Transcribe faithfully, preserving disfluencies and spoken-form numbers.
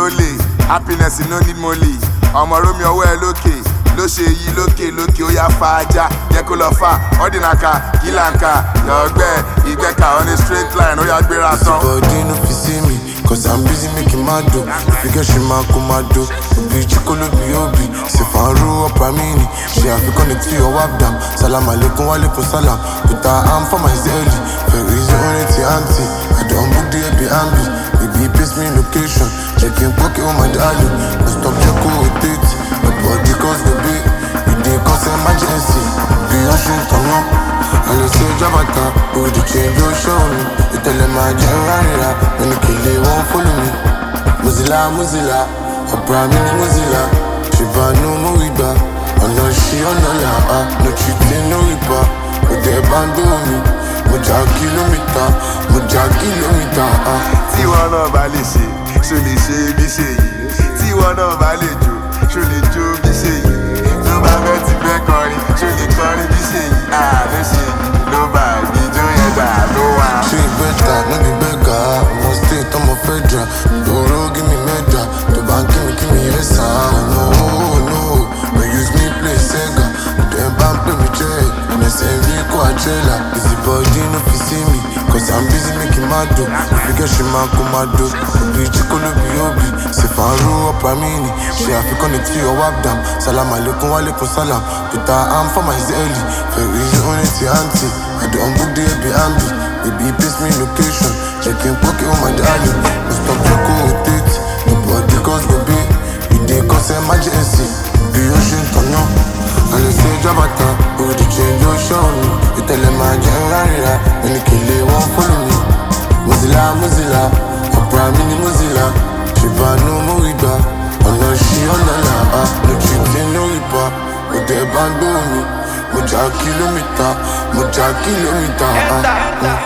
ole, happiness no need money. Ọmọ Romi ọwọ́ ẹ lókè, ló ṣe yí lókè lókè ó yá fa ajá, yẹ kó lọ fà, ọ̀dìnàkà, kìlànkà, yọ̀ọ́gbẹ́, ìgbẹ́ka on a straight line, ó yá gbéra tán. Body no fit see me, cause I'm busy making my dough. If you get she man come my dough, be chikolo be obi. Se faru up a mini, she have to connect to your wap dam. Salam alaikum walaikum salam. Put her arm for my zelly, very easy on it auntie. I don't book the Airbnb, baby paste me location. Checking pocket on my darling, no stop check with it. My body cause the beat, you dey cause emergency. Be on shit on up. I let say Jabata, who the change your show me. You tell them I just run it up, when you kill it won't follow me. Mozilla, Mozilla, a brand new Mozilla. She buy no more riba, I know she on the la, no cheating, no riba. With the band on me, moja kilometer, moja kilometer. Tí wọ́n náà bá lè ṣe, ṣó lè ṣe bí ṣe yìí. Tí wọ́n náà bá lè jó, ṣó lè jó bí ṣe yìí. Tó bá fẹ́ ti fẹ́ kọrin, ṣó lè kọrin bí ṣe yìí. Ah, ló ṣe yìí, ló bá ìjó yẹn dà ló wà. She better, no be beggar. I'm on state, I'm a federal. Doro, give me medal. The bank, give me, give me yes, ah. No, no, no use me play Sega. Then bank play me check. And I say Rico Achela. Busy body, no fit see me, cause I'm busy making my dough. If you get she man come my dough, be chikolo be obi. Se faru up a mini, she have to connect to your wap dam. Salam alaikum walaikum salam. Put her arm for my zelly, very easy on it auntie. I don't book the Airbnb, baby paste me location. Checking pocket on my darling, no stop joking with it. No body cause the beat, you dey cause emergency. Be ocean turn up, and you say Jabata, who the change your show me. You tell them I just run it up, when you kill it won't follow me. Mozilla, Mozilla, a brand new Mozilla. She buy no more riba, I know she on the la, no cheating, no riba. With the band on me, moja kilometer, moja kilometer.